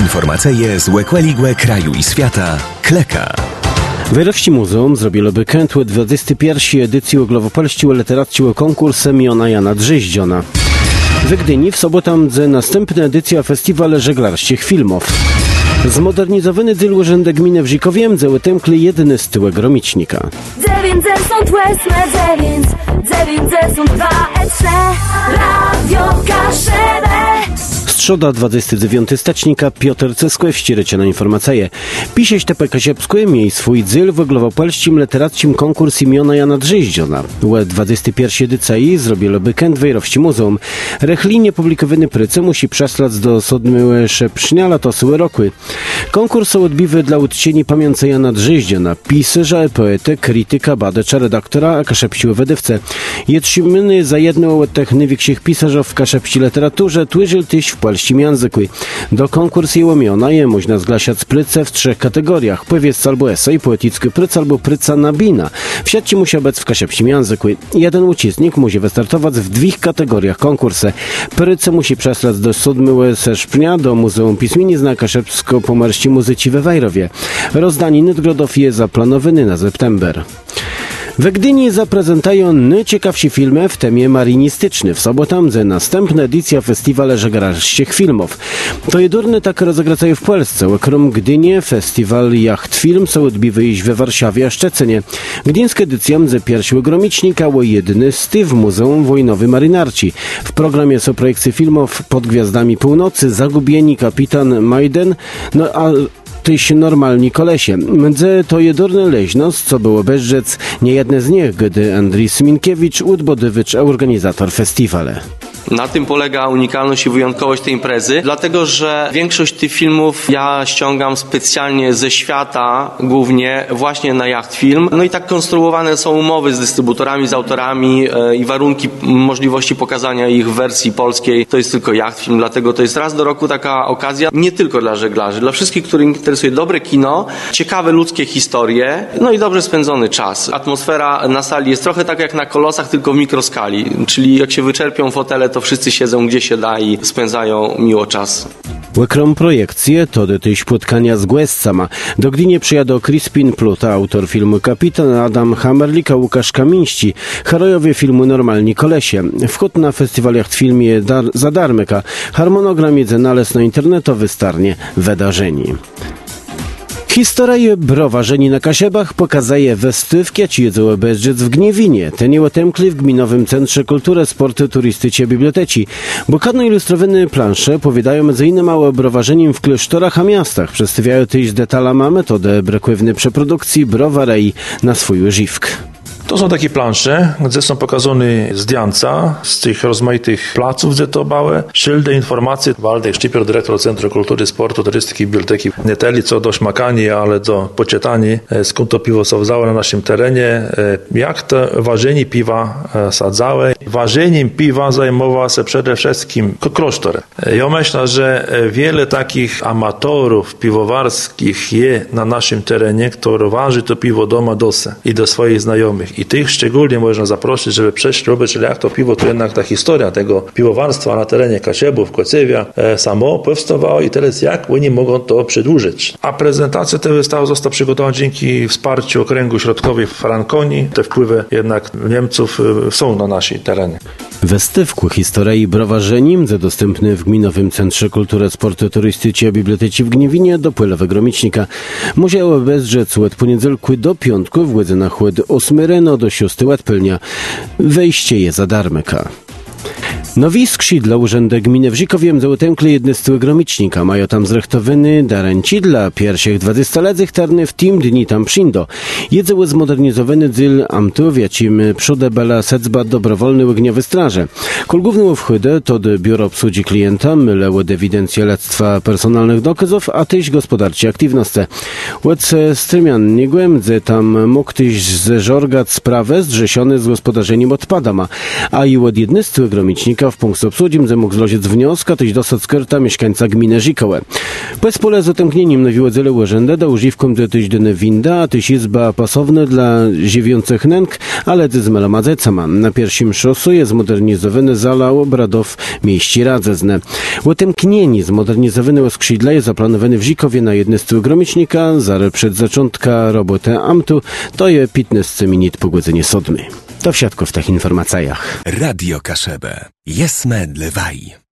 Informacje z łekłe kraju i świata. Kleka. Wyrowści muzeum zrobiłoby kętły 21. edycji Glowopolściu literackiego konkursu imiona Jana Drzyździona. W Gdyni w sobotę następna edycja festiwalu żeglarskich filmów. Zmodernizowany dyl Urzędu Gminy w Żikowie załetękli jedyny z tyłek gromicznika. 9 są tłesne, 9 są 2 eczne, radio Kaszebę. Strzoda 29 stecznika Piotr Ceskłew ścierecie na informacje. Piseś TPK Siepskue miej swój dzyl w glowopolskim literackim konkurs imiona Jana Drzyździona. U 21 edycji zrobiłoby kęt Wejrowści muzeum. Rechlinie publikowany pryce musi przeslać do sodmyłe szepszniala to syły rokły. Konkurs odbiwy dla uczcieni pamięci Jana Drzyździona, pisarza, poety, krytyka, badacza, redaktora, a kaszepściły wydawcę. Jetrzymyny za jedną od tych największych pisarzów w kaszepści literaturze tłyżył tyś w polskim języku. Do konkursu imiona je można zgłaszać pryce w 3 kategoriach. Powiedzca albo esej, poetycki pryc albo pryca nabina. Wsiadci musi być w kaszepskim języku. Jeden uczestnik musi wystartować w 2 kategoriach konkursu. Pryce musi przeslać do Sudmyłe Seszpnia, do Muzeum Pisminizna Kaszepsko-Pomarści Muzyci we Wejrowie. Rozdanie nadgrodów jest zaplanowany na september. W Gdyni zaprezentują najciekawsi filmy w temie marynistyczny. W sobotę następna edycja festiwalu żeglarskich filmów. To jedurny tak rozegracają w Polsce. Okrom Gdynie festiwal Jacht Film są odbywy iść we Warszawie a Szczecinie. Gdyńska edycja ze pierwszego gromicznika o jedyny styw Muzeum Wojnowy Marynarci. W programie są projekcje filmów Pod Gwiazdami Północy, Zagubieni, Kapitan Majden, tyś normalni kolesie. Mdze to jedurny leźnos, co było bezrzec niejedne z nich, gdy Andrzej Sminkiewicz, udbodywicz, a organizator festiwalu. Na tym polega unikalność i wyjątkowość tej imprezy, dlatego że większość tych filmów ja ściągam specjalnie ze świata, głównie właśnie na Jacht Film. No i tak konstruowane są umowy z dystrybutorami, z autorami i warunki możliwości pokazania ich w wersji polskiej. To jest tylko Jacht Film, dlatego to jest raz do roku taka okazja, nie tylko dla żeglarzy, dla wszystkich, których interesuje dobre kino, ciekawe ludzkie historie, no i dobrze spędzony czas. Atmosfera na sali jest trochę tak jak na Kolosach, tylko w mikroskali, czyli jak się wyczerpią fotele, to wszyscy siedzą gdzie się da i spędzają miło czas. Łekrom projekcje to do tej spotkania z Głescama. Do Gdyni przyjadą Crispin Pluta, autor filmu Kapitan, Adam Hammerlik, a Łukasz Kamiński, herojowie filmu Normalni Kolesie. Wchód na festiwal Jacht Filmie za darmyka. Harmonogram jedzenales na internetowy starnie wydarzeni. Historię browarzeni na Kasiebach pokazuje wystawka Ciedzą Bezdziec w Gniewinie. Ten je otękli w Gminowym Centrze Kultury, Sportu, Turystycie, Biblioteci. Bokadno ilustrowane plansze powiadają m.in. o browarzenim w klasztorach a miastach. Przedstawiają też detalama metodę brakłewnej przeprodukcji browarej na swój używk. To są takie plansze, gdzie są pokazane zdjęcia z tych rozmaitych placów, gdzie to małe, szyldy, informacje. Waldek Szczypior, dyrektor Centrum Kultury, Sportu, Turystyki, Biblioteki. Nie tylko do szmakania, ale do poczytania, skąd to piwo sadzałe na naszym terenie, jak to ważenie piwa sadzałe. Ważeniem piwa zajmował się przede wszystkim klasztor. Ja myślę, że wiele takich amatorów piwowarskich jest na naszym terenie, które waży to piwo doma dosę i do swoich znajomych. I tych szczególnie można zaprosić, żeby przejść, czyli jak to piwo, to jednak ta historia tego piwowarstwa na terenie Kasiebów, Kocewia samo powstawało i teraz jak oni mogą to przedłużyć. A prezentacja tej wystawy została przygotowana dzięki wsparciu Okręgu Środkowej Frankonii. Te wpływy jednak Niemców są na naszej terenie. Wystawku historii browarzenim, dostępny w Gminowym Centrze Kultury, Sportu, Turystycie, Biblioteci w Gniewinie do Płylewy Gromicznika. Musiało bezrzec od poniedziałku do piątku w godzinach od 8 rano do 6 pełnia. Wejście jest za darmyka. Nowi skrzydła Urzędu Gminy w Żikowie załotękli jedny z tyłu gromicznika. Mają tam zrechtowany darenci dla pierwszych 20 lat zechtarny w tym dni tam przyjdą. Jedzeły zmodernizowany dzyl amtowiacim przód bela secba dobrowolny łygniowy straże. Kol główny wchodę to do biuro obsługi klienta, myle od ewidencji lectwa personalnych dokazów, a tyś gospodarczej aktywności. Od strymian nie głębdzy tam mógł tyś zeżorgać sprawę zdrzesiony z gospodarzeniem odpadama, a i od jedny z tyłu gromicznika Żiko w punkcie obsłudzim, że mógł złożyć wniosek, tyś dostać skarta mieszkańca gminy Żikołę. Bez pole z otęknieniem nowiło dzele urzędy, da używkom do tyś dane winda, a tyś izba pasowne dla żywiących nęk, ale z melomadzecama. Na pierwszym szosu jest zmodernizowany zala obradów mieści Radzezne. Otęknieni zmodernizowany skrzydla jest zaplanowany w Żikowie na jedne z gromicznika, zaraz przed zaczątka roboty amtu, to je 15 minut po godzinie 7. To wszystko w tych informacjach. Radio Kaszebę. Jesme dlewaj.